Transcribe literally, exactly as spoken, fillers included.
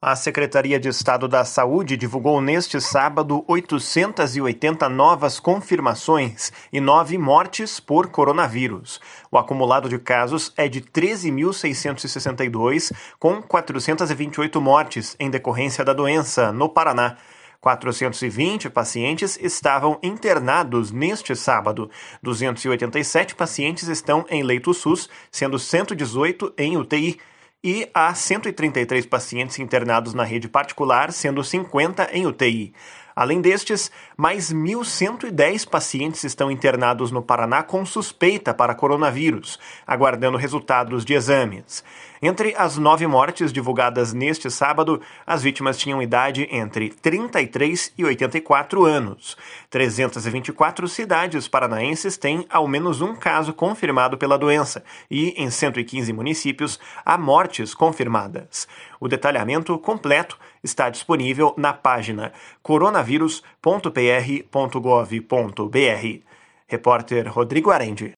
A Secretaria de Estado da Saúde divulgou neste sábado oitocentas e oitenta novas confirmações e nove mortes por coronavírus. O acumulado de casos é de treze mil seiscentos e sessenta e dois, com quatrocentas e vinte e oito mortes em decorrência da doença no Paraná. quatrocentos e vinte pacientes estavam internados neste sábado. duzentos e oitenta e sete pacientes estão em leito SUS, sendo cento e dezoito em U T I. E há cento e trinta e três pacientes internados na rede particular, sendo cinquenta em U T I. Além destes, mais mil cento e dez pacientes estão internados no Paraná com suspeita para coronavírus, aguardando resultados de exames. Entre as nove mortes divulgadas neste sábado, as vítimas tinham idade entre trinta e três e oitenta e quatro anos. trezentas e vinte e quatro cidades paranaenses têm ao menos um caso confirmado pela doença e, em cento e quinze municípios, há mortes confirmadas. O detalhamento completo está disponível na página coronavírus ponto p r ponto gov ponto b r. Repórter Rodrigo Arendi.